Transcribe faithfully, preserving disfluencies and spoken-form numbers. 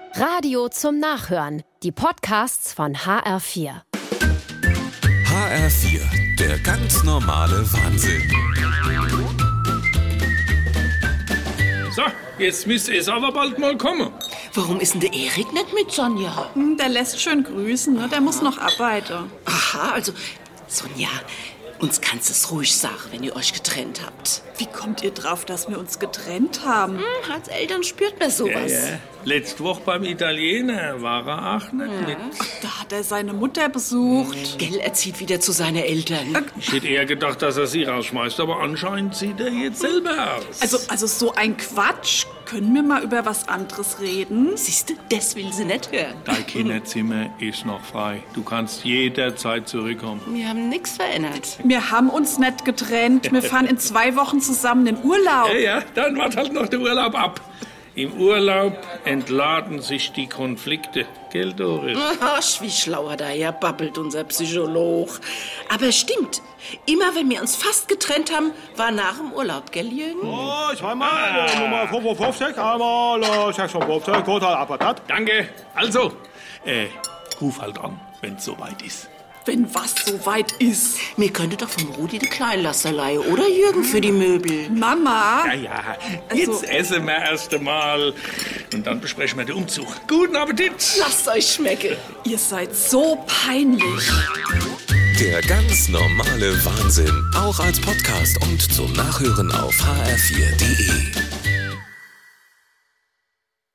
Radio zum Nachhören. Die Podcasts von H R vier. H R vier, der ganz normale Wahnsinn. So, jetzt müsste es aber bald mal kommen. Warum ist denn der Erik nicht mit Sonja? Hm, der lässt schön grüßen, ne? Der muss noch arbeiten. Aha, also, Sonja, uns kannst du es ruhig sagen, wenn ihr euch getrennt habt. Wie kommt ihr drauf, dass wir uns getrennt haben? Hm, als Eltern spürt man sowas. Ja, ja. Letzte Woche beim Italiener war er auch nicht Ja. mit. Da hat er seine Mutter besucht. Gell, er zieht wieder zu seinen Eltern. Ich hätte eher gedacht, dass er sie rausschmeißt, aber anscheinend zieht er jetzt selber aus. Also, also so ein Quatsch. Können wir mal über was anderes reden? Siehst du, das will sie nicht hören. Dein Kinderzimmer ist noch frei. Du kannst jederzeit zurückkommen. Wir haben nichts verändert. Wir haben uns nicht getrennt. Wir fahren in zwei Wochen zusammen in Urlaub. Ja, ja, dann wart halt noch der Urlaub ab. Im Urlaub entladen sich die Konflikte. Gell, Doris? Ach, wie schlauer daher babbelt unser Psycholog. Aber stimmt, immer wenn wir uns fast getrennt haben, war nach dem Urlaub, gell, Jürgen? Oh, zweimal, äh, Nummer fünfundfünfzig, einmal äh, sechsundfünfzig, total Apparat. Danke. Also, äh, ruf halt an, wenn's soweit ist. Wenn was so weit ist. Mir könnte doch vom Rudi die Kleinlaster leihen, oder Jürgen, für die Möbel? Mama. Ja, ja, jetzt Also- essen wir erst einmal und dann besprechen wir den Umzug. Guten Appetit! Lasst euch schmecken. Ihr seid so peinlich. Der ganz normale Wahnsinn, auch als Podcast und zum Nachhören auf h r vier punkt d e.